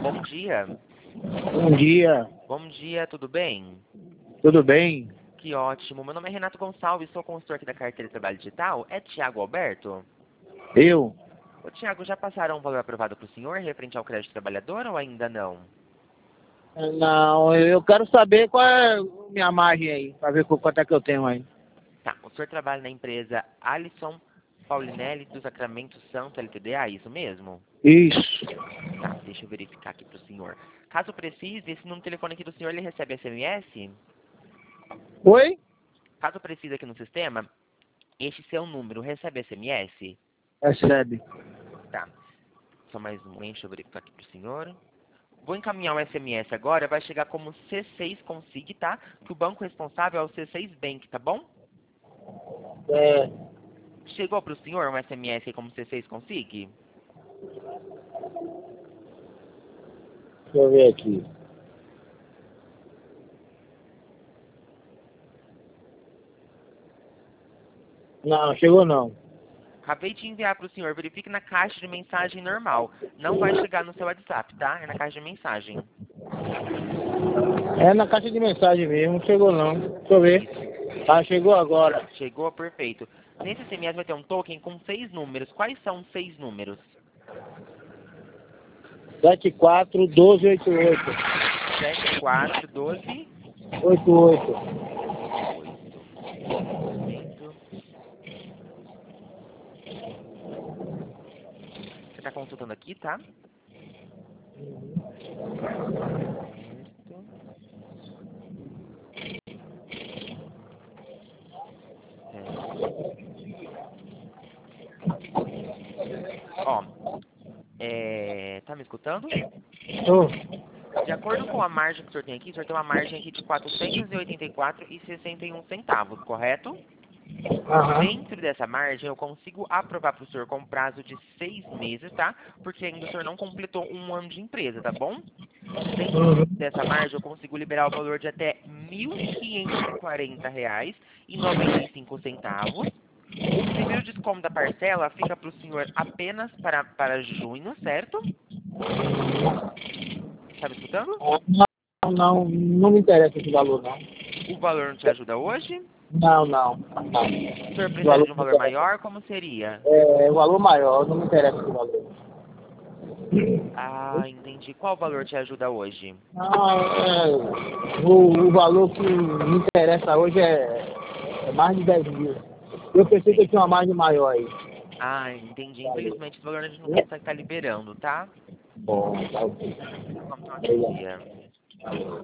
bom dia. Bom dia, Bom dia, tudo bem? tudo bem? Que ótimo. Meu nome é Renato Gonçalves, sou consultor aqui da Carteira de Trabalho Digital. É Tiago Alberto? Eu? Ô, Tiago, já passaram um valor aprovado para o senhor referente ao crédito trabalhador ou ainda não? Não, eu quero saber qual é a minha margem aí, para ver quanto é que eu tenho aí. Tá, o senhor trabalha na empresa Alisson Paulinelli do Sacramento Santo LTDA, isso mesmo? Isso. Tá, deixa eu verificar aqui para o senhor. Caso precise, esse número de telefone aqui do senhor, ele recebe SMS? Oi? Caso precise aqui no sistema, este seu número recebe SMS? Recebe. Tá, só mais um momento, deixa eu verificar aqui para o senhor. Vou encaminhar o SMS agora, vai chegar como C6 Consig, tá? Que o banco responsável é o C6 Bank, tá bom? É, Chegou para o senhor um SMS aí como C6 Consig? deixa eu ver aqui. Não, chegou não. Acabei de enviar para o senhor, verifique na caixa de mensagem normal. Não vai chegar no seu WhatsApp, tá? É na caixa de mensagem. É na caixa de mensagem mesmo, não chegou não. Deixa eu ver. Isso. Ah, chegou agora. Chegou, perfeito. Nesse SMS vai ter um token com 6 números. Quais são os 6 números? 74-1288. 7412 88. 8. Momento. Você está consultando aqui, tá? Certo. Ó, tá me escutando? Oh, De acordo com a margem que o senhor tem aqui, o senhor tem uma margem aqui de R$ 484,61, correto? aham. Dentro dessa margem, eu consigo aprovar para o senhor com prazo de 6 meses, tá? Porque ainda o senhor não completou um ano de empresa, tá bom? Dentro Uhum. dessa margem, eu consigo liberar o valor de até R$ 1.540,95. O primeiro desconto da parcela fica para o senhor apenas para junho, certo? Tá me escutando? Não me interessa esse valor não. O valor não te ajuda hoje? Não, não. O senhor O precisaria valor de um não valor interessa. maior? Como seria? É, o valor maior, não me interessa esse valor. Ah, entendi. Qual valor te ajuda hoje? O valor que me interessa hoje é mais de 10 mil. Eu pensei que eu Entendi. tinha uma margem maior aí. Ah, entendi. Infelizmente, esse valor a gente não consegue estar liberando, tá? Bom, tá ok. Vamos ter um ótimo Obrigado. dia.